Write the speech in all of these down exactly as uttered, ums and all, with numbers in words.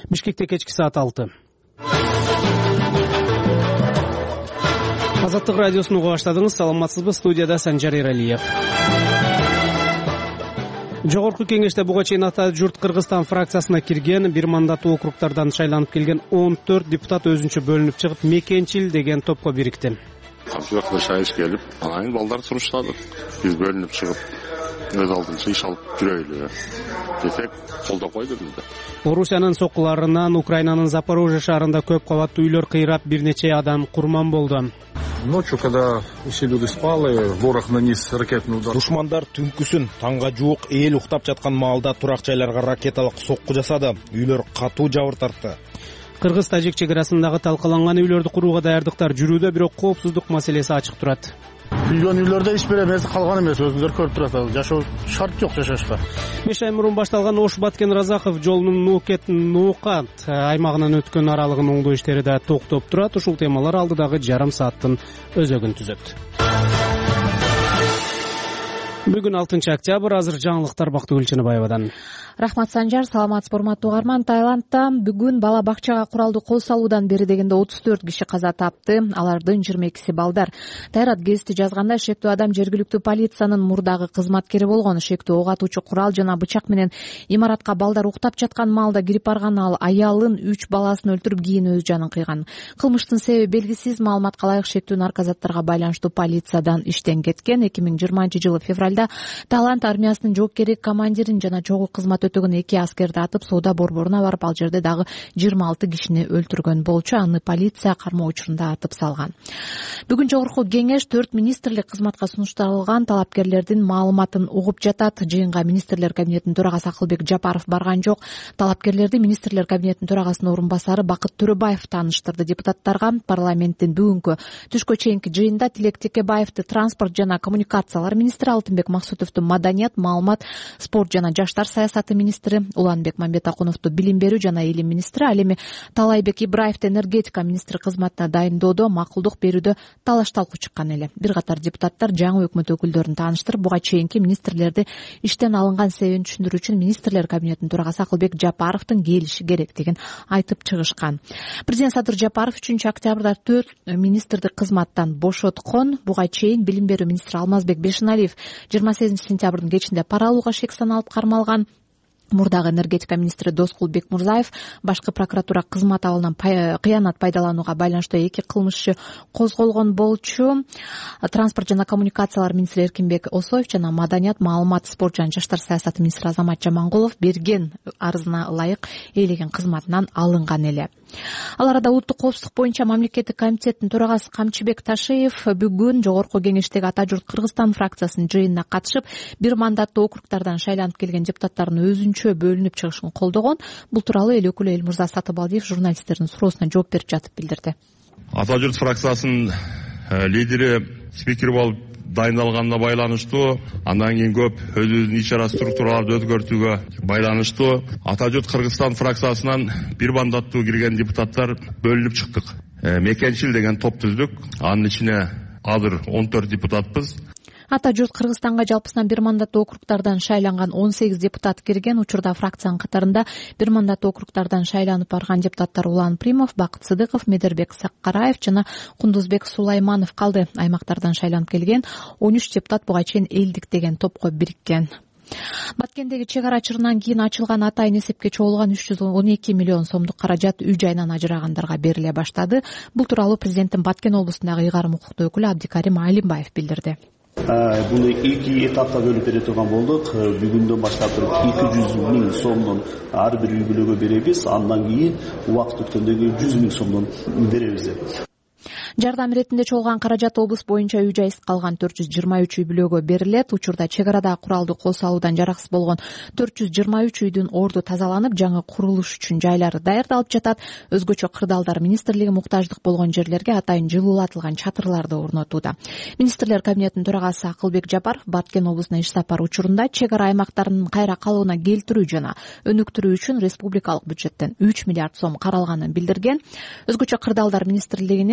Бишкекте кечки саат алты. Азаттык радиосун уга баштадыңыз. Саламатсызбы? Студияда Санжар Эралиев. Жогорку кеңеште буга чейин ата журт Кыргызстан фракциясына кирген, бир мандаттуу округтардан шайланып келген он төрт депутат өзүнчө бөлүнүп чыгып, Мекенчил деген топко бирикти. Жакта шайыш келип, анан балдар суруштады. Биз бөлүнүп чыгып, өз алдынча иш алып жүрөйлү десек, колдоп койду бизди. Орусиянын соккуларынан Украинанын Запорожье шаарында көп кабаттуу үйлөр кыйрап, бир нече адам курман болду. Ночью, когда все люди спали, ворог нанес ракетный удар. Душмандар түнкүсүн таңга жуук эл уктап жаткан маалда турак жайларга ракеталык сокку жасады. Үйлөр катуу жабыр тартты. Кыргыз-тажик чекарасындагы талкаланган үйлөрдү курууга даярдыктар жүрүүдө, бирок коопсуздук маселеси ачык турат. Үйгөн үйлөрдө эч бир эмеси калган эмес, өзүңөр көрүп турасыздар. Жашоо шарт жок жашашка. беш ай мурун башталган Ош Баткен Разахов жолунун Нукет Нуукат аймагынан өткөн аралыгын оңдоо иштери да токтоп турат. Ушул темалар алдыдагы жарым сааттын өзөгүн түзөт. Бүгүн алтынчы октябрь, азыр жаңылыктар Бактыгүл Чыныбаевадан. Рахмат Санжар, саламатсызбы урматтуу угарман. Таиландда бүгүн бала бакчага куралды кол салуудан бери дегенде отуз төрт киши каза тапты. Алардын жыйырма экиси балдар. Тайрат гезити жазганда, шектүү адам жергиликтүү полициянын мурдагы кызматкери болгон. Шектүү ок атуучу курал жана бычак менен имаратка балдар уктап жаткан маалда кирип барган. Ал аялын, үч баласын өлтүрүп, кийин өз жанын кыйган. Кылмыштын себеби белгисиз. Маалыматка ылайык шектүү наркозаттарга байланыштуу полициядан иштен кеткен. эки миң жыйырманчы жылы февралда Таиланд армиясынын жоопкердик командирин жана чогуу кызмат өтөгөн эки аскерди атып, соода борборуна барып, ал жерде дагы жыйырма алты кишини өлтүргөн болчу. Аны полиция кармоо учурунда атып салган. Бүгүн жогорку кеңеш төрт министрлик кызматка сунушталган талапкерлердин маалыматын угуп жатат. Жыйынга министрлер кабинетинин төрагасы Акылбек Жапаров барган жок. Талапкерлерди министрлер кабинетинин төрагасынын орун басары Бакыт Төрөбаев тааныштырды. Депутаттарга парламенттин бүгүнкү түшкө чейинки жыйында Тилек Текебаевди транспорт жана коммуникациялар министри, Алтынбек Максутовду маданият, маалымат, спорт жана жаштар саясаты министри, Уланбек Мамбетакуновду билим берүү жана илим министри, ал эми Талайбек Ибраевди энергетика министри кызматына дайындоодо, макулдук берүүдө талаш талкуу чыккан эле. Бир катар депутаттар жаңы өкмөт өкүлдөрүн тааныштырып, буга чейинки министрлерди иштен алынган себебин түшүндүрүү үчүн министрлер кабинетинин төрагасы Акылбек Жапаровдун келиши керектигин айтып чыгышкан. Президент Садыр Жапаров үчүнчү октябрда төрт министрди кызматтан бошоткон. Буга чейин билим берүү министри Алмазбек Бешеналиев жыйырма сегизинчи сентябрдын кечинде пара алууга шек саналып кармалган. Мурдагы энергетика министри Доскул Бекмурзаев башкы прокуратура кызмат абалынан кыянат пайдаланууга байланыштуу эки кылмыш козголгон болчу. Транспорт жана коммуникациялар министри Эркинбек Осоев жана маданият, маалымат, спорт жана жаштар саясаты министри Азамат Жамангулов берген арызына ылайык ээлеген кызматынан алынган эле. Ал арада улуттук коопсуздук боюнча мамлекеттик комитеттин төрагасы Камчыбек Ташиев бүгүн жогорку кеңештеги ата журт Кыргызстан фракциясынын жыйынына катышып, бир мандаттуу округтардан шайланып келген депутаттардын өзүнчө бөлүнүп чыгышын колдогон. Бул тууралуу эл өкүлү Элмурза Сатыбалдиев журналисттердин суроосуна жооп берип жатып билдирди. Ата журт фракциясынын лидери спикер болуп дайындалганына байланыштуу, андан кийин көп өзүнүн иш-чара структураларды өзгөртүүгө байланыштуу Ата журт Кыргызстан фракциясынан бир мандаттуу кирген депутаттар бөлүнүп чыктык. Мекенчил деген топ түздүк. Анын ичине азыр он төрт депутатпыз. Ата журт Кыргызстанга жалпысынан бир мандаттуу округтардан шайланган он сегиз депутат кирген. Учурда фракциянын катарында бир мандаттуу округтардан шайланып барган депутаттар Улан Примов, Бакыт Сыдыков, Медербек Саккараев жана Кундузбек Сулайманов калды. Аймактардан шайланып келген он үч депутат буга чейин элдик деген топко бириккен. Баткендеги чек ара чырынан кийин ачылган атайын эсепке чогулган үч жүз он эки миллион сомдук каражат үй жайынан ажырагандарга бериле баштады. Бул тууралуу президенттин Баткен облусундагы ыйгарым укуктуу өкүлү Абдикарим Алимбаев билдирди. Буну эки этапта бөлүп бере турган болдук. Бүгүндөн баштап эки жүз миң сомдон ар бир үй бүлөгө беребиз. Андан кийин убакыт өткөндө жүз миң сомдон беребиз. Жардам иретинде чогулган каражат облус боюнча үй жайсыз калган төрт жүз жыйырма үч үй бүлөгө берилет. Учурда чек арада куралды кол салуудан жараксыз болгон төрт жүз жыйырма үч үйдүн орду тазаланып, жаңы курулуш үчүн жайлары даярдалып жатат. Өзгөчө кырдаалдар министрлиги муктаждык болгон жерлерге атайын жылуулатылган чатырларды орнотууда. Министрлер кабинетинин төрагасы Акылбек Жапаров Баткен облусуна иш сапар учурунда чек ара аймактарынын кайра калыбына келтирүү жана өнүктүрүү үчүн республикалык бюджеттен үч миллиард сом каралганын билдирген. Өзгөчө кырдаалдар министрлигинин алтынчы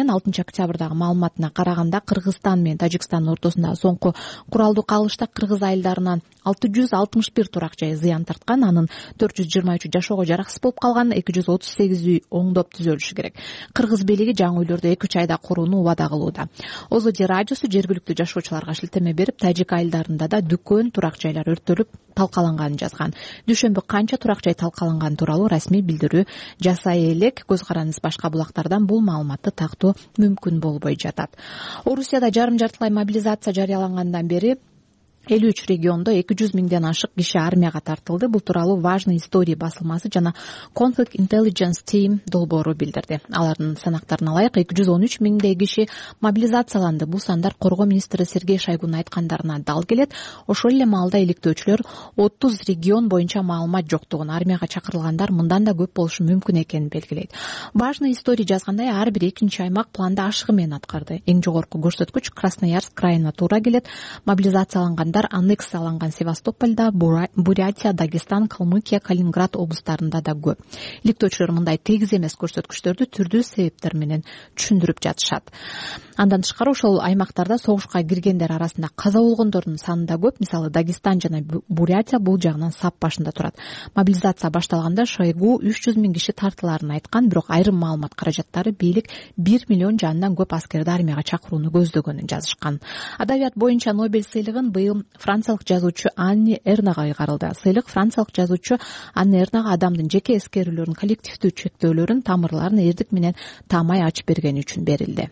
октябрдагы маалыматына караганда Кыргызстан менен Тажикстандын ортосундагы соңку куралдуу кагылышта кыргыз айылдарынан алты жүз алтымыш бир турак жай зыян тарткан, анын төрт жүз жыйырма үчү жашоого жараксыз болуп калган, эки жүз отуз сегиз үй оңдоп түзөлүшү керек. Кыргыз бийлиги жаңы үйлөрдү эки үч айда курууну убада кылууда. Озоди радиосу жергиликтүү жашоочуларга шилтеме берип, Тажик айылдарында да дүкөн, турак жайлар өрттөлүп талкаланганын жазган. Дүйшөмбү канча турак жай талкаланганы тууралуу расмий билдирүү жасай элек, көз караныңыз башка булактардан бул маалыматты тактоо мүмкүн болбой жатат. Орусияда жарым жартылай мобилизация жарыялангандан бери элүү үч региондо эки жүз миңден ашык киши армияга тартылды. Бул тууралуу Важные истории басылмасы жана Conflict Intelligence Team долбоору билдирди. Алардын санактарына ылайык эки жүз он үч миңдей киши мобилизацияланды. Бул сандар коргоо министри Сергей Шойгунун айткандарына дал келет. Ошол эле маалда иликтөөчүлөр отуз регион боюнча маалымат жоктугун, армияга чакырылгандар мындан да көп болушу мүмкүн экенин белгилейт. Важные истории жазгандай, ар бир экинчи аймак планда ашыгы менен аткарды. Эң жогорку көрсөткүч Красноярск крайына туура келет. Мобилизациялангандар аннексияланган Севастопольда, Бурятия, Дагестан, Калмыкия, Калининград облустарында да көп. Иликтөөчүлөр мындай тегиз эмес көрсөткүчтөрдү түрдүү себептер менен түшүндүрүп жатышат. Андан тышкары ошол аймактарда согушка киргендер арасында каза болгондордун саны да көп. Мисалы Дагестан жана Бурятия бул жагынан сап башында турат. Мобилизация башталганда Шойгу үч жүз миң киши тартыларын айткан, бирок айрым маалымат каражаттары бийлик бир миллион жанынан көп аскерди армияга чакырууну көздөгөнүн жазышкан. Адабият боюнча Нобель сыйлыгын быйыл франциялык жазуучу Анни Эрнага ыйгарылды. Сыйлык франциялык жазуучу Анни Эрнага адамдын жеке эскерүүлөрүн, коллективдүү чектөөлөрүн, тамырларын эрдик менен таамай ачып бергени үчүн берилди.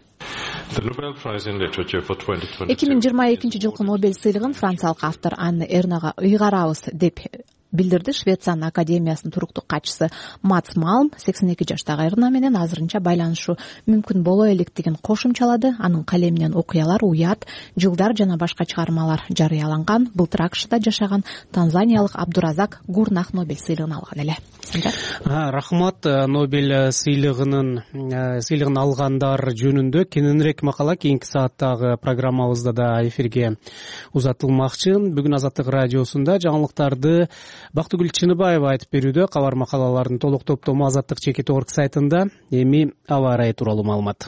эки миң жыйырма экинчи жылкы Нобель сыйлыгын франциялык автор Анни Эрнага ыйгарабыз деп билдирди Швециянын академиясынын туруктуу катчысы Мац Малм. сексен эки жаштагы Эрна менен азырынча байланышу мүмкүн боло электигин кошумчалады. Анын калеминен окуялар, уят, жылдар жана башка чыгармалар жарыяланган. Былтыр АКШда жашаган танзаниялык Абдуразак Гурнах Нобель сыйлыгын алган эле. Рахмат. Нобель сыйлыгынын сыйлыгын алгандар жөнүндө кененирээк макала кийинки сааттагы программабызда да эфирге узатылмакчы. Бүгүн Азаттык радиосунда жаңылыктарды Бактыгүл Чыныбаева айтып берүүдө. Кабар макалалардын толук топтому Азаттык чекит орг сайтында. Эми аба ырайы тууралуу маалымат.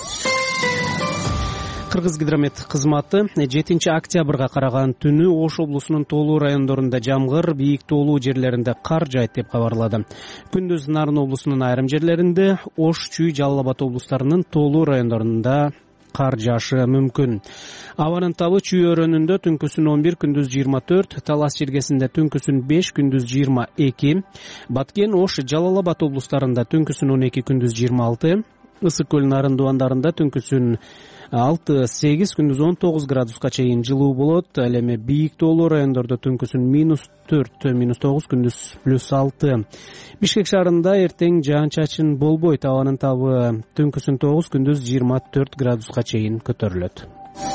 Кыргыз гидромет кызматы жетинчи октябрга караган түнү Ош облусунун тоолуу райондорунда жамгыр, бийик тоолуу жерлеринде кар жаайт деп кабарлады. Күндүз Нарын облусунун айрым жерлеринде, Ош, Чүй, Жалал Абад облустарынын тоолуу райондорунда кар жаашы мүмкүн. Абанын табы Чүй өрөөнүндө түнкүсүн он бир, күндүз жыйырма төрт, Талас жергесинде түнкүсүн беш, күндүз жыйырма эки, Баткен, Ош, Жалал Абад облустарында түнкүсүн он эки, күндүз жыйырма алты, Ысык көл Нарын дубандарында түнкүсүн алты, сегиз, күндүз он тогуз градуска чейин жылуу болот. Ал эми бийик тоолуу райондордо түнкүсүн минус төрт, минус тогуз, күндүз плюс алты. Бишкек шаарында эртең жаан-чачын болбойт. Абанын табы түнкүсүн тогуз, күндүз жыйырма төрт градуска чейин көтөрүлөт.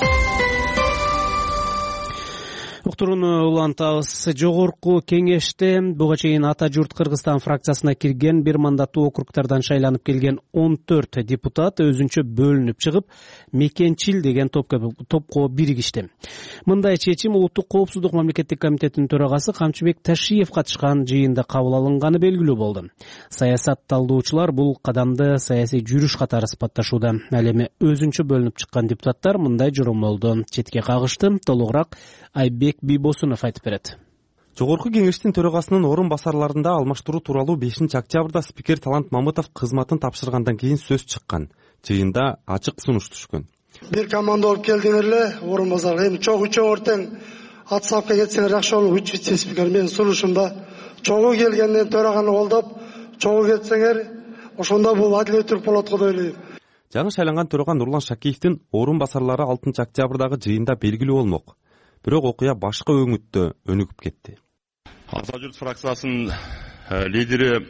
Уктурууну улантабыз. Жогорку кеңеште буга чейин Ата журт Кыргызстан фракциясына кирген бир мандаттуу округтардан шайланып келген он төрт депутат өзүнчө бөлүнүп чыгып, Мекенчил деген топко биригишти. Мындай чечим Улуттук коопсуздук мамлекеттик комитетинин төрагасы Камчыбек Ташиев катышкан жыйында кабыл алынганы белгилүү болду. Саясат талдоочулар бул кадамды саясий жүрүш катары сыпатташууда. Ал эми өзүнчө бөлүнүп чыккан депутаттар мындай жоромолду четке кагышты. Толугураак Айбек Бибосунов айтып берет. Жогорку кеңештин төрагасынын орун басарларында алмаштыруу тууралуу бешинчи октябрда спикер Талант Мамытов кызматын тапшыргандан кийин сөз чыккан. Жыйында ачык сунуш түшкөн. Бир команда болуп келдиңер эле, орун басар. Эми чогуу чоңортең атсапка кетсеңер жакшы болот. Үч вице-спикер менин сунушумда чогуу келгенден төраганы колдоп, чогуу кетсеңер, ошондо бул адилеттүү болот деп ойлойм. Жаңы шайланган төрага Нурлан Шакиевдин орун басарлары алтынчы октябрдагы жыйында белгилүү болмок. Бирок окуя башка өңүттө өнүгүп кетти. Ата журт фракциясынын лидери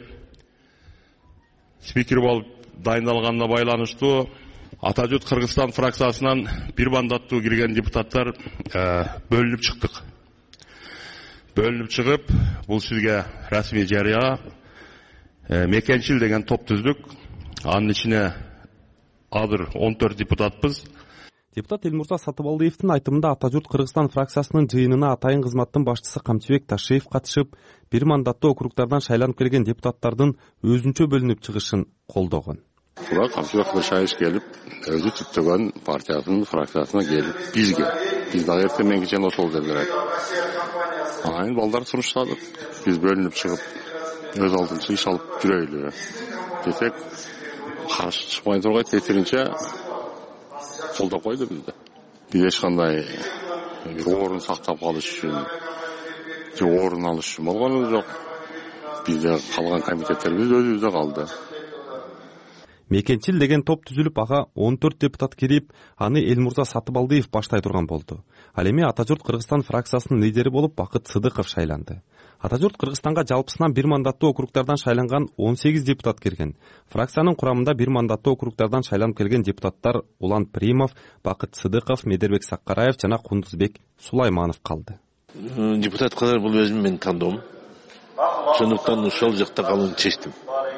спикер болуп дайындалганына байланыштуу Ата журт Кыргызстан фракциясынан бир мандаттуу кирген депутаттар бөлүнүп чыктык. Бөлүнүп чыгып, бул сизге расмий жарыя Мекенчил деген топ түздүк. Анын ичине азыр он төрт депутатпыз. Депутат Элмурза Сатыбалдиевдин айтымында Ата журт Кыргызстан фракциясынын жыйынына атайын кызматтын башчысы Камчыбек Ташиев катышып, бир мандаттуу округтардан шайланып келген депутаттардын өзүнчө бөлүнүп чыгышын колдогон. Буга камчылык Бышаев келип, өзү түптөгөн партиясынын фракциясына келип, бизге, биз дагы эртең менен кечен ошол делдер айтты. Анан балдар суруштадык, биз бөлүнүп чыгып, өз алдынча иш алып жүрөйлү десек, каршы чыкпай тургай тесиринче колдоп койду бизди. Биз эч кандай орун сактап калыш үчүн, же орун алыш үчүн болгонубуз жок. Бизде калган комитеттерибиз өзүбүздө калды. Мекенчил деген топ түзүлүп, ага он төрт депутат кирип, аны Элмурза Сатыбалдиев баштай турган болду. Ал эми Ата журт Кыргызстан фракциясынын лидери болуп Бакыт Сыдыков шайланды. Ата журт Кыргызстанга жалпысынан бир мандаттуу округдардан шайланган он сегиз депутат кирген. Фракциянын курамында бир мандаттуу округдардан шайланып келген депутаттар Улан Примов, Бакыт Сыдыков, Медербек Саккараев жана Кундузбек Сулайманов калды. Депутат катары бул өзүм менин тандоом. Ошондуктан ошол жакта калууну чечтим.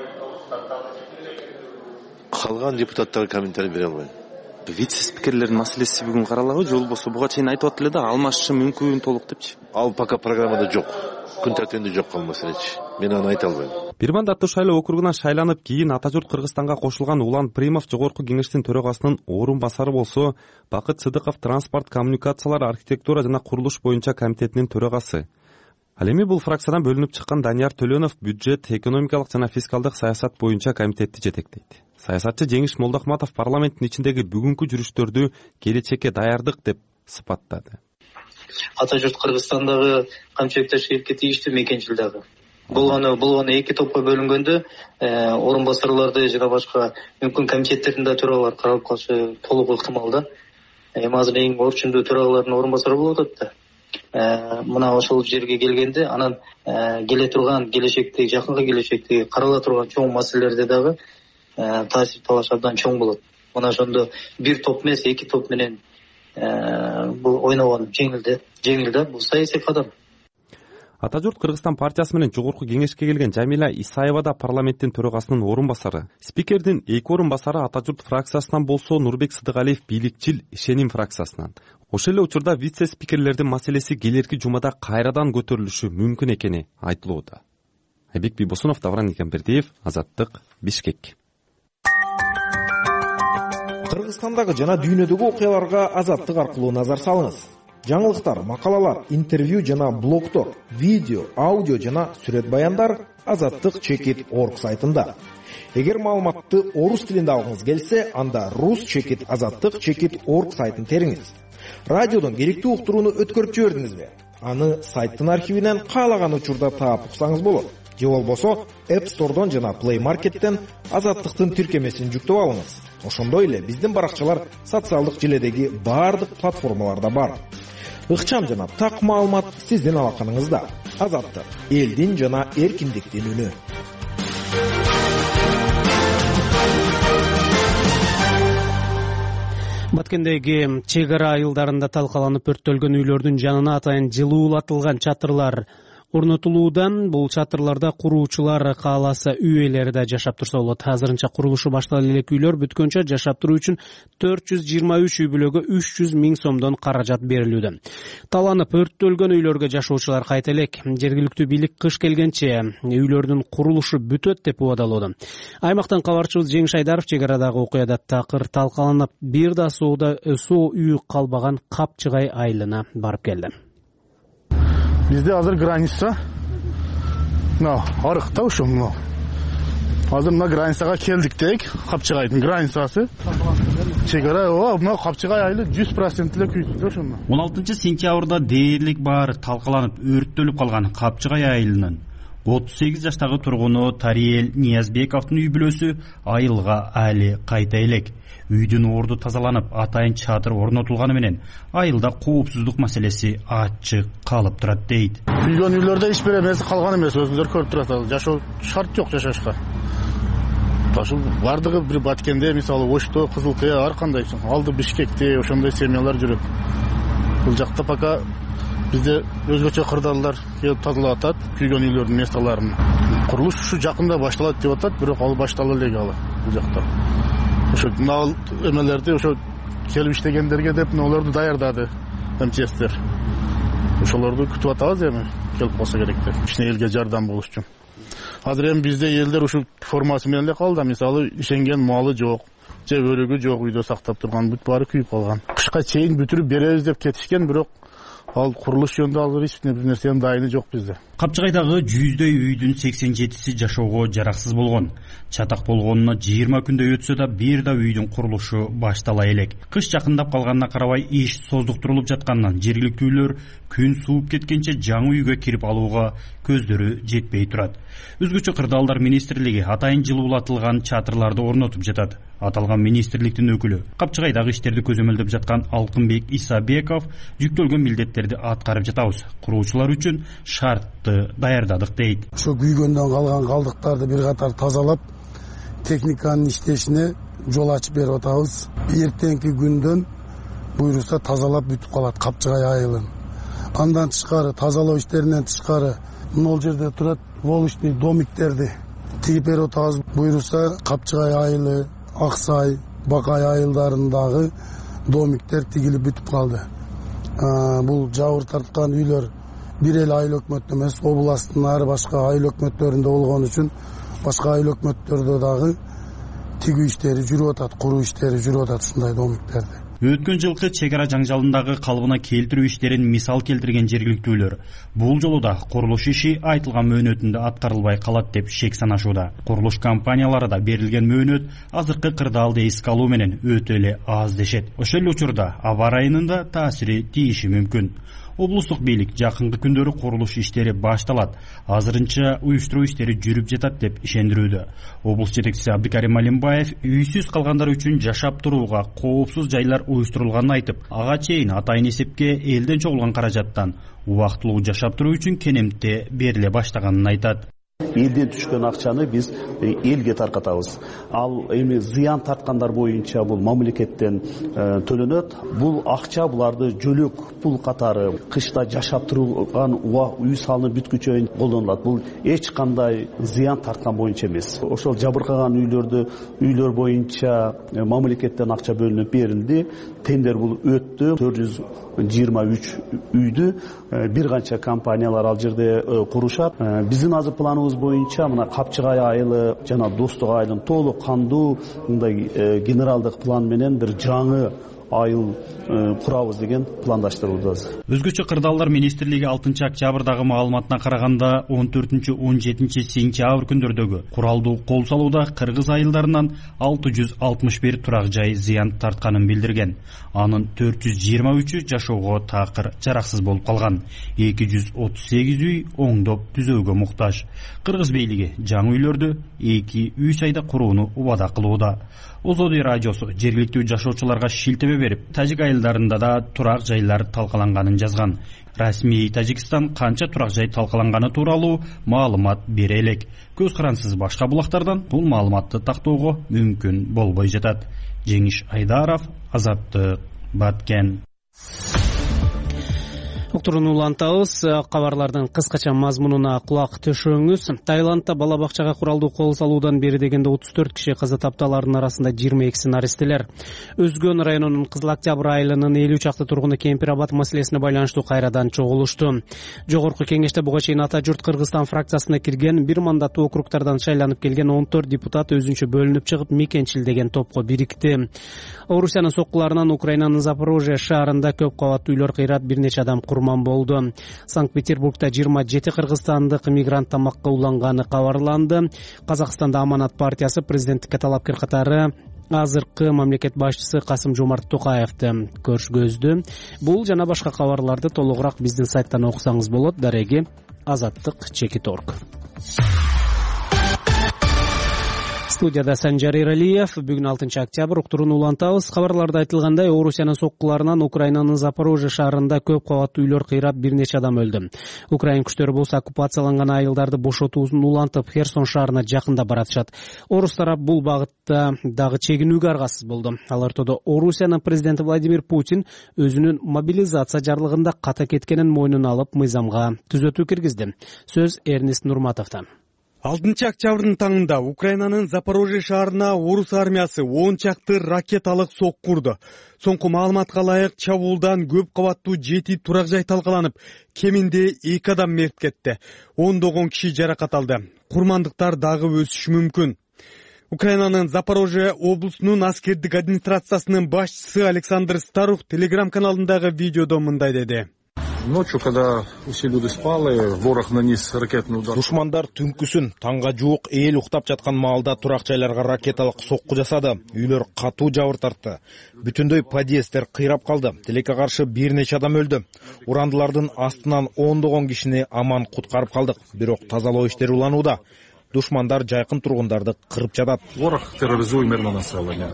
Калган депутаттарга комментарий бере албайм. Вице-спикерлердин маселеси бүгүн каралабы, же болбосо буга чейин айтып аттылар да, алмашышы мүмкүн толук депчи. Ал пока программада жок. Күн тартибинде жок ал маселечи. Мен аны айта албайм. Бир мандаттуу шайлоо округунан шайланып, кийин Ата журт Кыргызстанга кошулган Улан Примов жогорку кеңештин төрагасынын орун басары болсо, Бакыт Сыдыков транспорт, коммуникациялар, архитектура жана курулуш боюнча комитетинин төрагасы. Ал эми бул фракциядан бөлүнүп чыккан Данияр Төлөнов бюджет, экономикалык жана фискалдык саясат боюнча комитетти жетектейт. Саясатчы Жеңиш Молдохматов парламенттин ичиндеги бүгүнкү жүрүштөрдү келечекке даярдык деп сыпаттады. Ата журт Кыргызстандагы камчылыкташ элке тийиштүү мекенчил дагы. Болгону болгону эки топко бөлүнгөндө орун басарларды жана башка мүмкүн комитеттердин да төрагалары каралып калышы толук ыктымал да. Эми азыр эң орчундуу төрагалардын орун басары болуп атат да. Мына ошол жерге келгенде анан келе турган келечектеги, жакынкы келечектеги карала турган чоң маселелерде дагы таасир талаш абдан чоң болот. Мына ошондо бир топ эмес, эки топ менен бул ойногон жеңилди. Жеңилди, бул саясий кадам. Ата журт Кыргызстан партиясы менен жогорку кеңешке келген Жамиля Исаева да парламенттин төрагасынын орун басары. Спикердин эки орун басары Ата журт фракциясынан болсо, Нурбек Сыдыгалиев бийликчил Ишеним фракциясынан. Ошол эле учурда вице-спикерлердин маселеси келерки жумада кайрадан көтөрүлүшү мүмкүн экени айтылууда. Айбек Бийбосунов, Давран Никембердиев, Азаттык, Бишкек. Кыргызстандагы жана дүйнөдөгү окуяларга Азаттык аркылуу назар салыңыз. Жаңылыктар, макалалар, интервью жана блогтор, видео, аудио жана сүрөт баяндар азаттык чекит точка орг сайтында. Эгер маалыматты орус тилинде алгыңыз келсе, анда рус чекит азаттык чекит точка орг сайтын териңиз. Радиодон керектүү уктурууну өткөрүп жибердиңизби? Аны сайттын архивинен каалаган учурда таап уксаңыз болот. Же болбосо App Store'дон жана Play Market'тен азаттыктын тиркемесин жүктөп алыңыз. Ошондой эле биздин баракчалар социалдык желедеги баардык платформаларда бар. Ыкчам жана так маалымат сиздин алаканыңызда. Азаттык, элдин жана эркиндиктин үнү. Баткендеги чек ара айылдарында талкаланып өрттөлгөн үйлөрдүн жанына атайын жылуулатылган чатырлар орнотулуудан. Бул чатырларда куруучулар кааласа үй ээлери да жашап турса болот. Азырынча курулушу баштала элек үйлөр бүткөнчө жашап туруу үчүн төрт жүз жыйырма үч үй бүлөгө үч жүз миң сомдон каражат берилүүдө. Таланып өрттөлгөн үйлөргө жашоочулар кайта элек. Жергиликтүү бийлик кыш келгенче үйлөрдүн курулушу бүтөт деп убадалоодо. Аймактан кабарчыбыз Жеңиш Айдаров чек арадагы окуяда такыр талкаланып, бир да сууда суу үй калбаган Капчыгай айылына барып келди. Bizde hazır granitsa, no, arıkta uşum no. Hazır mı granitsaga keldik tek, Kapçıgay'ın granitsası. Çekara o, mı Kapçıgay aylı жүз процентле küydü uşum. он алтынчы сентябрда дээрлик баары талкаланып, өрттөлүп калган Капчыгай айылынын отуз сегиз жаштагы тургуну Тариел Ниязбековдун үй бүлөсү айылга али кайта элек. Үйдүн орду тазаланып, атайын чатыр орнотулганы менен айылда коопсуздук маселеси ачык калып турат дейт. Күйгөн үйлөрдө эч бир эмеси калган эмес, өзүңүздөр көрүп турасыздар. Жашоо шарт жок жашашка. Ташы бардыгы бир Баткенде, мисалы Ошто, Кызылкыя, ар кандай алды Бишкекте ошондой семьялар жүрөт. Бул жакта пока бизде өзгөчө кырдаалдар келип тазалап атат күйгөн үйлөрдүн месталарын. Курулуш ушу жакында башталат деп атат, бирок ал баштала элек алы бул жакта. Ошо нал эмелерди ошо келип иштегендерге деп нолорду даярдады эмчестер. Ошолорду күтүп атабыз эми, келип калса керек деп. Ичине элге жардам болуш үчүн. азыр эми бизде элдер ушул формасы менен эле калды. Мисалы ишенген малы жок же өрөгү жок үйдө сактап турган бүт баары күйүп калган. Кышка чейин бүтүрүп беребиз деп кетишкен, бирок ал курулуш жөнүндө ал эч бир нерсенин дайыны жок бизде. Капчыгайдагы жүздөй үйдүн сексен жетиси жашоого жараксыз болгон. Чатак болгонуна жыйырма күндөй өтсө да бир да үйдүн курулушу баштала элек. Кыш жакындап калганына карабай иш создуктурулуп жатканынан жергиликтүүлөр күн сууп кеткенче жаңы үйгө кирип алууга көздөрү жетпей турат. Өзгөчө Кырдаалдар министрлиги атайын жылуулатылган чатырларды орнотуп жатат. Аталган министрликтин өкүлү Капчыгайдагы иштерди көзөмөлдөп жаткан Алкынбек Исабеков жүктөлгөн милдеттерди аткарып жатабыз. Куруучулар үчүн шартты даярдадык дейт. Ошо күйгөндөн калган калдыктарды бир катар тазалап, техниканын иштешине жол ачып берип атабыз. Эртеңки күндөн буйруса тазалап бүтүп калат Капчыгай айылын. Андан тышкары тазалоо иштеринен тышкары могул жерде турат волочный домиктерди тигип берип атабыз. Буйруса Капчыгай айылы, Аксай, Бакай айылдарындагы домиктер тигилип бүтүп калды. Бул жабыр тарткан үйлөр бир эле айыл өкмөттө эмес, областтын ар башка айыл өкмөттөрүндө болгон үчүн башка айыл өкмөттөрдө дагы тигүү иштери жүрүп атат, куруу иштери жүрүп атат ушундай домиктерди. Өткөн жылкы чек ара жаңжалындагы калыбына келтирүү иштерин мисал келтирген жергиликтүүлөр бул жолу да курулуш иши айтылган мөөнөтүндө аткарылбай калат деп шек санашууда. Курулуш компаниялары да берилген мөөнөт азыркы кырдаалды эске алуу менен өтө эле аз дешет. Ошол эле учурда аба ырайынын да таасири тийиши мүмкүн. Облустук бийлик жакынкы күндөрү курулуш иштери башталат. Азырынча уюштуруу иштери жүрүп жатат деп ишендирүүдө. Облус жетекчиси Абдыкарим Алимбаев үйсүз калгандар үчүн жашап турууга коопсуз жайлар уюштурулганын айтып, ага чейин атайын эсепке элден чогулган каражаттан убактылуу жашап туруу үчүн кенемте бериле баштаганын айтат. Элден түшкөн акчаны биз элге таркатабыз. Ал эми зыян тарткандар боюнча бул мамлекеттен төлөнөт. Бул акча буларды жөлөк пул катары кышта жашап турган үй салынып бүткүчө колдонулат. Бул эч кандай зыян тарткан боюнча эмес. Ошол жабыркаган үйлөрдү үйлөр боюнча мамлекеттен акча бөлүнүп берилди. Тендер бул өттү. төрт жүз жыйырма үч үйдү бир канча компаниялар ал жерде курушат. Биздин азыр планыбыз боюнча мына Капчыгай айылы жана Достук айылын толук кандуу мындай генералдык план менен бир жаңы айыл курабыз деген пландаштыруудабыз. Өзгөчө Кырдаалдар министрлиги алтынчы октябрдагы маалыматына караганда он төртүнчү он жетинчи сентябрь күндөрдөгү куралдуу кол салууда кыргыз айылдарынан алты жүз алтымыш бир турак жай зыян тартканын билдирген. Анын төрт жүз жыйырма үчү жашоого такыр жараксыз болуп калган. эки жүз отуз сегиз үй оңдоп түзөөгө муктаж. Кыргыз бийлиги жаңы үйлөрдү эки үч айда курууну убада кылууда. Озоди радиосу жергиликтүү жашоочуларга шилтеме берип, тажик айылдарында да турак жайлар талкаланганын жазган. Расмий Тажикстан канча турак жай талкаланганы тууралуу маалымат бере элек. Көз карансыз башка булактардан бул маалыматты тактоого мүмкүн болбой жатат. Жеңиш Айдаров, Азаттык, Баткен. Уктурууну улантабыз. Кабарлардын кыскача мазмунуна кулак төшөңүз. Таиландда бала бакчага куралдуу кол салуудан бери дегенде отуз төрт киши каза тапты, алардын арасында жыйырма экиси наристелер. Өзгөн районунун Кызыл Октябрь айылынын элүү чакты тургуну кемпир абад маселесине байланыштуу кайрадан чогулушту. Жогорку кеңеште буга чейин Ата журт Кыргызстан фракциясына кирген, бир мандаттуу округтардан шайланып келген он төрт депутат өзүнчө бөлүнүп чыгып мекенчил деген топко бирикти. Орусиянын соккуларынан Украинанын Запорожье шаарында көп кабаттуу үйлөр кыйрап, бир нече адам курман болду. Санкт-Петербургда жыйырма жети кыргызстандык мигрант тамакка уланганы кабарланды. Казакстанда Аманат партиясы президенттикке талапкер катары азыркы мамлекет башчысы Касым Жомарт Токаевди көргөздү. Бул жана башка кабарларды толугураак биздин сайттан окусаңыз болот. Дареги Азаттык чекит точка орг. Студияда Санжар Иралиев. Бүгүн алтынчы октябрь, уктурууну улантабыз. Кабарларда айтылгандай, Орусиянын соккуларынан Украинанын Запорожье шаарында көп кабаттуу үйлөр кыйрап, бир нече адам өлдү. Украин күчтөрү болсо оккупацияланган айылдарды бошотуусун улантып, Херсон шаарына жакында баратышат. Орус тарап бул багытта дагы чегинүүгө аргасыз болду. Ал ортодо Орусиянын президенти Владимир Путин өзүнүн мобилизация жарлыгында ката кеткенин мойнуна алып, мыйзамга түзөтүү киргизди. Сөз Эрнест Нурматовдон. алтынчы октябрдын таңында Украинанын Запорожье шаарына орус армиясы он чакты ракеталык сокку урду. Соңку маалыматка ылайык, чабуулдан көп кабаттуу жети турак жай талкаланып, кеминде эки адам мерт кетти. ондогон киши жаракат алды. курмандыктар дагы өсүшү мүмкүн. Украинанын Запорожье облусунун аскердик администрациясынын башчысы Александр Старух телеграм каналындагы видеодо мындай деди. Ночью, когда все люди спали, ворог нанес ракетный удар. Душмандар түнкүсүн таңга жуук эл уктап жаткан маалда турак жайларга ракеталык сокку жасады. Үйлөр катуу жабыр тартты. Бүтүндөй подъезддер кыйрап калды. Тилекке каршы бир нече адам өлдү. Урандылардын астынан ондогон кишини аман куткарып калдык. Бирок тазалоо иштери уланууда. Душмандар жайкын тургундарды кырып жатат. Ворог терроризует мирное население.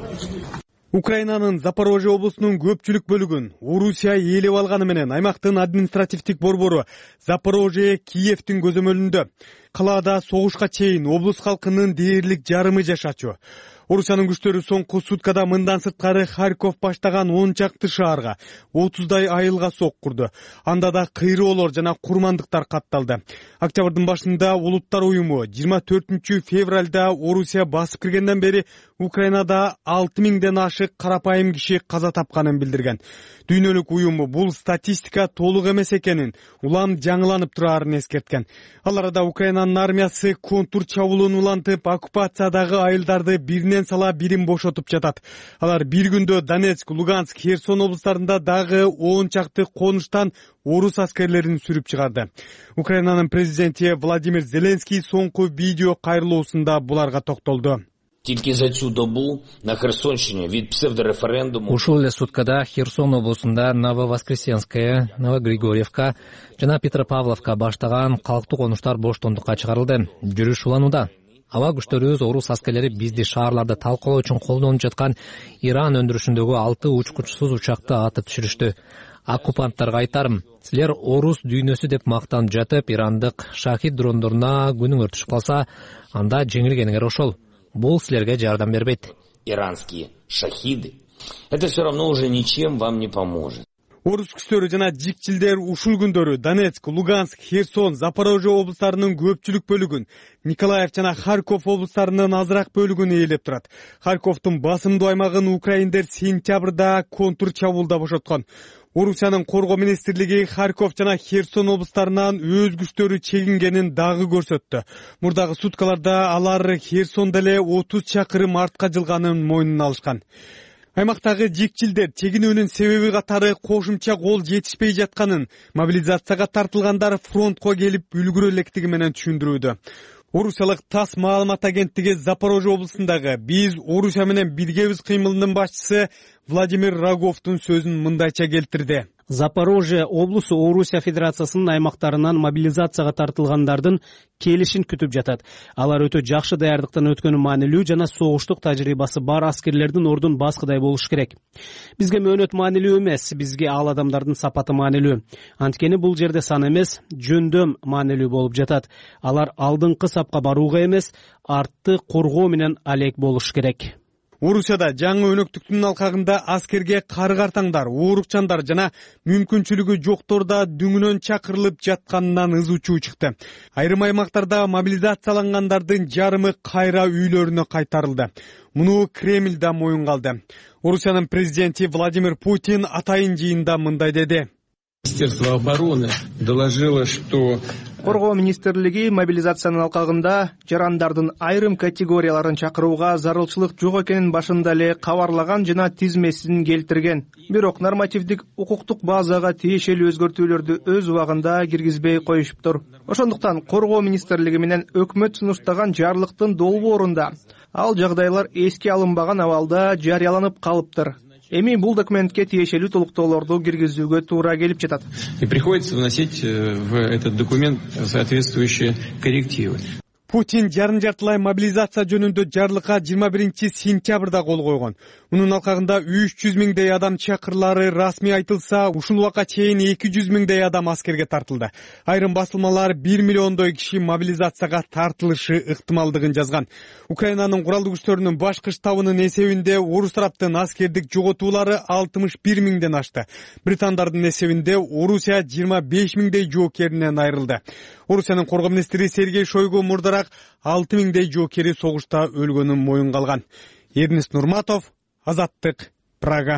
Украинанын Запорожье облусунун көпчүлүк бөлүгүн Орусия ээлеп алганы менен аймактын административдик борбору Запорожье Киевдин көзөмөлүндө. Калаада согушка чейин облус халкынын дээрлик жарымы жашачу. Орусиянын күчтөрү соңку суткада мындан сырткары Харьков баштаган он чакты шаарга отуздай айылга сок курду. Анда да кыйроолор жана курмандыктар катталды. Октябрдын башында Улуттар уюму жыйырма төртүнчү февралда Орусия басып киргенден бери Украинада алты миңден ашык карапайым киши каза тапканын билдирген. Дүйнөлүк уюму бул статистика толук эмес экенин, улам жаңыланып турарын эскерткен. Ал арада Украинанын армиясы контур чабуулун улантып, оккупациядагы айылдарды биринен сала бирин бошотуп жатат. Алар бир күндө Донецк, Луганск, Херсон облустарында дагы он чакты конуштан орус аскерлерин сүрүп чыгарды. Украинанын президенти Владимир Зеленский соңку видео кайрылуусунда буларга токтолду. Тільки за цю добу на Херсонщині від псевдореферендуму ушул эле суткада Херсон облусунда Нововоскресенская, Новогригорьевка жана Петропавловка баштаган калктуу конуштар боштондукка чыгарылды. Жүрүш уланууда. Аба күчтөрүбүз орус аскерлери бизди шаарларды талкалоо үчүн колдонуп жаткан Иран өндүрүшүндөгү алты учкучсуз учакты атып түшүрүштү. Оккупанттарга айтарым, силер орус дүйнөсү деп мактанып жатып, ирандык шахид дрондоруна күнүңөр түшүп калса, анда жеңилгениңер ошол. Бул силерге жардам бербейт. Иранские шахиды. Это все равно уже ничем вам не поможет. Орус күчтөрү жана жикчилдер ушул күндөрү Донецк, Луганск, Херсон, Запорожье облустарынын көпчүлүк бөлүгүн, Николаев жана Харьков облустарынын азыраак бөлүгүн ээлеп турат. Харьковдун басымдуу аймагын украиндер сентябрда контур чабуулда бошоткон. Орусиянын коргоо министрлиги Харьков жана Херсон облустарынан өз күчтөрү чегингенин дагы көрсөттү. Мурдагы суткаларда алар Херсондо эле отуз чакырым артка жылганын мойнуна алышкан. Аймактагы жикчилдер чегинүүнүн себеби катары кошумча кол жетишпей жатканын, мобилизацияга тартылгандар фронтко келип үлгүрө электиги менен түшүндүрүүдө. Орусиялык ТАСС маалымат агенттиги Запорожье облусундагы «Биз Орусия менен биргебиз» кыймылынын башчысы Владимир Роговдун сөзүн мындайча келтирди. Запорожье облусу Орусия Федерациясынын аймактарынан мобилизацияга тартылгандардын келишин күтүп жатат. Алар өтө жакшы даярдыктан өткөнү маанилүү жана согуштук тажрыйбасы бар аскерлердин ордун баскыдай болуш керек. Бизге мөөнөт маанилүү эмес, бизге ал адамдардын сапаты маанилүү. Анткени бул жерде сан эмес, жөндөм маанилүү болуп жатат. Алар алдыңкы сапка барууга эмес, артты коргоо менен алек болуш керек. Орусияда жаңы өнөктүктүн алкагында аскерге карыгартаңдар, оорукчандар жана мүмкүнчүлүгү жоктор да дүңүнөн чакырылып жатканынан ызы чуу чыкты. Айрым аймактарда мобилизациялангандардын жарымы кайра үйлөрүнө кайтарылды. Муну Кремль да моюнга алды. Орусиянын президенти Владимир Путин атайын жыйында мындай деди. Министерство обороны доложило, что Коргоо министрлиги мобилизациянын алкагында жарандардын айрым категорияларын чакырууга зарылчылык жок экенин башында эле кабарлаган жана тизмесин келтирген. Бирок нормативдик укуктук базага тиешелүү өзгөртүүлөрдү өз убагында киргизбей коюшуптур. Ошондуктан Коргоо министрлиги менен өкмөт сунуштаган жарлыктын долбоорунда ал жагдайлар эске алынбаган абалда жарыяланып калыптыр. Эми бул документке тиешелүү толуктоолорду киргизүүгө туура келип жатат. И приходится вносить в этот документ соответствующие коррективы. Путин жарым жартылай мобилизация жөнүндө жарлыкка жыйырма биринчи сентябрда кол койгон. Мунун алкагында үч жүз миңдей адам чакырылары расмий айтылса, ушул убакка чейин эки жүз миңдей адам аскерге тартылды. Айрым басылмалар бир миллиондой киши мобилизацияга тартылышы ыктымалдыгын жазган. Украинанын куралдуу күчтөрүнүн башкы штабынын эсебинде орус тараптын аскердик жоготуулары алтымыш бир миңден ашты. Британдардын эсебинде Орусия жыйырма беш миңдей жоокеринен айрылды. Орусиянын коргоо министри Сергей Шойгу мурдараак алты миңдей жоокери согушта өлгөнүн моюнга алган. Эрнест Нурматов, Азаттык, Прага.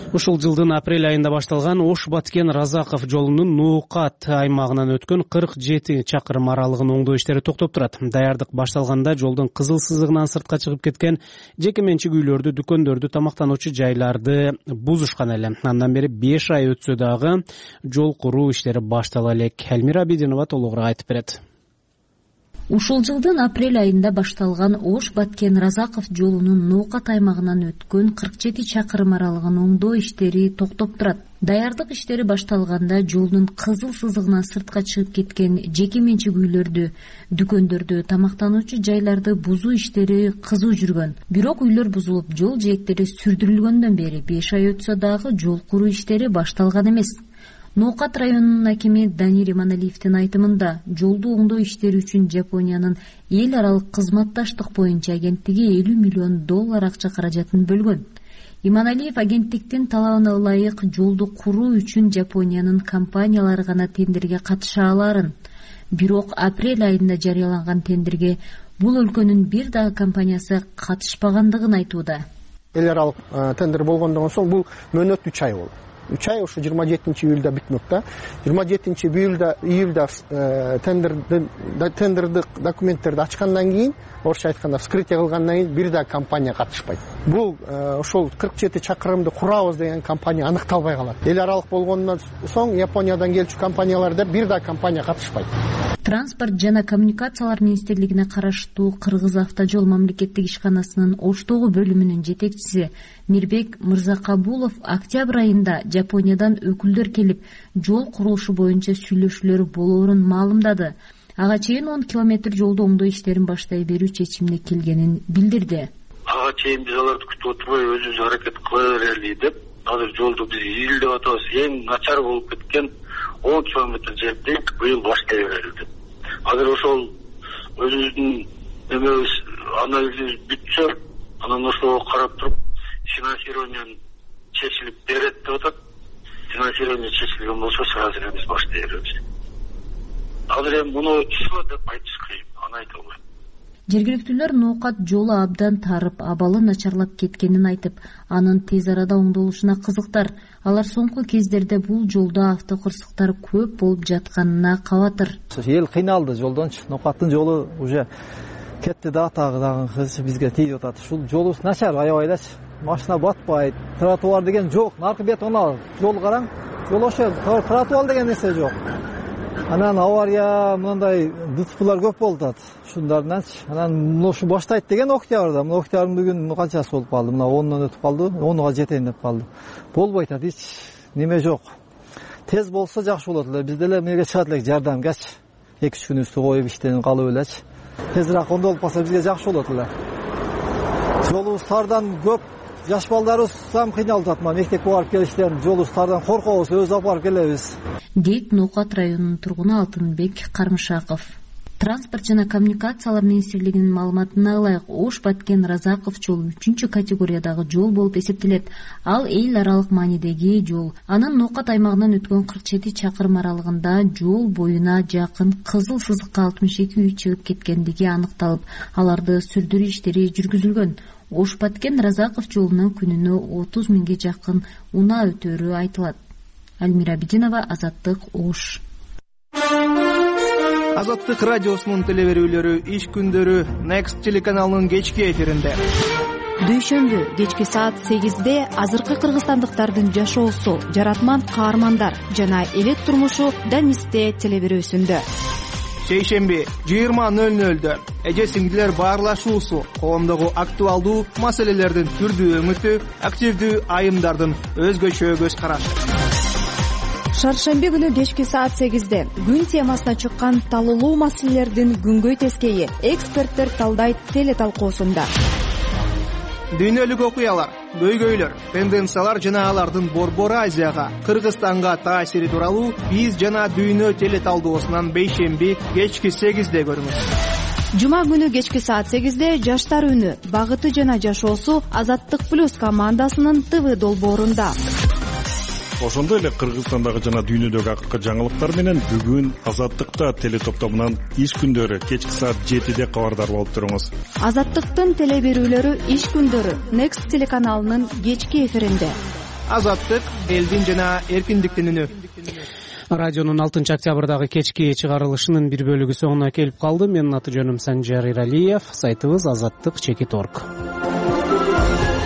Ушул жылдын апрель айында башталган Ош Баткен Разаков жолунун Нуукат аймагынан өткөн кырк жети чакырым аралыгын оңдоо иштери токтоп турат. Даярдык башталганда жолдун кызыл сызыгынан сыртка чыгып кеткен жеке менчик үйлөрдү, дүкөндөрдү, тамактануучу жайларды бузушкан эле. Андан бери беш ай өтсө дагы жол куруу иштери баштала элек. Элмира Абидинова толугураак айтып берет. Ушул жылдын апрель айында башталган Ош Баткен Разаков жолунун Нуукат аймагынан өткөн кырк жети чакырым аралыгын оңдоо иштери токтоп турат. Даярдык иштери башталганда жолдун кызыл сызыгынан сыртка чыгып кеткен жеке менчик үйлөрдү, дүкөндөрдү, тамактануучу жайларды бузуу иштери кызуу жүргөн. Бирок үйлөр бузулуп, жол жээктери сүрдүрүлгөндөн бери беш ай өтсө дагы жол куруу иштери башталган эмес. Нуукат районунун акими Данир Иманалиевдин айтымында, жолду оңдоо иштери үчүн Жапониянын эл аралык кызматташтык боюнча агенттиги элүү миллион доллар акча каражатын бөлгөн. Иманалиев агенттиктин талабына ылайык жолду куруу үчүн Жапониянын компаниялары гана тендерге катыша аларын. Бирок апрель айында жарыяланган тендерге бул өлкөнүн бир дагы компаниясы катышпагандыгын айтууда. Эл аралык тендер болгондон соң бул мөөнөт үч ай болду. үч ай ушу жыйырма жетинчи июлда бүтмөк да. жыйырма жетинчи июлда июлда тендерди тендерди документтерди ачкандан кийин, орусча айтканда вскрытие кылгандан кийин бир да компания катышпайт. Бул ошол кырк жети чакырымды курабыз деген компания аныкталбай калат. Эл аралык болгондон соң Япониядан келчү компанияларда бир да компания катышпайт. Транспорт жана коммуникациялар министрлигине караштуу Кыргыз автожол мамлекеттик ишканасынын Оштогу бөлүмүнүн жетекчиси Мирбек Мырзакабулов октябрь айында Жапониядан өкүлдөр келип, жол курулушу боюнча сүйлөшүүлөр болоорун маалымдады. Ага чейин он километр жолду оңдоо иштерин баштай берүү чечимине келгенин билдирди. Ага чейин биз аларды күтүп отурбай өзүбүз аракет кыла берели деп, азыр жолду биз июльдеп атабыз. Эң начар болуп кеткен он километр жерди быйыл баштай берели деп. Азыр ошол өзүбүздүн эмебиз анализибиз бүтсө, анан ошого карап туруп финансирование чечилип берет деп атат. Финансирование чечилген болсо сразу эле биз баштай беребиз. Азыр эми муну ишо деп айтыш кыйын, аны айта албайм. Жергиликтүүлөр Нуукат жолу абдан тарып, абалы начарлап кеткенин айтып, анын тез арада оңдолушуна кызыктар. Алар соңку кездерде бул жолдо автокырсыктар көп болуп жатканына кабатыр. Эл кыйналды жолдончу. Нуукаттын жолу уже кетти да, тагы дагы бизге тийип атат. Ушул жолу начар, аябайлачы. Машина батпайт. Тротуар деген жок. Наркы бетон жол караң. Жол ошо тротуар деген нерсе жок. Анан авария мындай дытпылар көп болуп атат. Ушундарданчы. Анан ушу баштайт деген октябрда. Мына октябрдын бүгүн канчасы болуп калды? Мына оннон өтүп калды. онга жетейин деп калды. Болбойт атат, эч неме жок. Тез болсо жакшы болот эле. Биз деле эмеге чыгат элек жардамгачы. эки үч күн үстү коюп иштен калып элечи. Тезирээк оңдолуп калса бизге жакшы болот эле. Жолубуз тардан көп. Жаш балдарыбыз сам кыйналып атат. Мектепке барып келиштен жолубуз тардан коркобуз, өзү апарып келебиз. Дейт Нуукат районунун тургуну Алтынбек Кармышаков. Транспорт жана коммуникациялар министрлигинин маалыматына ылайык, Ош Баткен Разаков жолу үчүнчү категориядагы жол болуп эсептелет. Ал эл аралык маанидеги жол. Анын Нуукат аймагынан өткөн кырк жети чакырым аралыгында жол боюна жакын кызыл сызыкка алтымыш эки үй чыгып кеткендиги аныкталып, аларды сүрдүрүү иштери жүргүзүлгөн. Ош Баткен Разаков жолуна күнүнө отуз миңге жакын унаа өтөрү айтылат. Элмира Абидинова, Азаттык, Ош. Азаттык радиосунун телеберүүлөрү иш күндөрү Next телеканалынын кечки эфиринде. Дүйшөмбү кечки саат сегизде азыркы кыргызстандыктардын жашоосу, жаратман каармандар жана элет турмушу Данисте телеберүүсүндө. Сейшемби жыйырма нөл нөлдө эже сиңдилер баарлашуусу, коомдогу актуалдуу маселелердин түрдүү өңүтү, активдүү айымдардын өзгөчө көз карашы. Шаршемби күнү кечки саат сегизде күн темасына чыккан талуулуу маселелердин күнгөй тескейи эксперттер талдайт теле талкуусунда. Дүйнөлүк окуялар, көйгөйлөр, тенденциялар жана алардын Борбор Азияга, Кыргызстанга таасири тууралуу биз жана дүйнө теле талдоосунан бейшемби кечки сегизде көрүңүз. Жума күнү кечки саат сегизде жаштар үнү, багыты жана жашоосу Азаттык плюс командасынын ТВ долбоорунда. Ошондой эле Кыргызстандагы жана дүйнөдөгү акыркы жаңылыктар менен бүгүн Азаттыкта теле топтомунан иш күндөрү кечки саат жетиде кабардар болуп туруңуз. Азаттыктын теле берүүлөрү иш күндөрү Next телеканалынын кечки эфиринде. Азаттык — элдин жана эркиндиктин үнү. Радионун алтынчы октябрдагы кечки чыгарылышынын бир бөлүгү соңуна келип калды. Менин аты жөнүм Санжар Иралиев. Сайтыбыз азаттык чекит точка орг.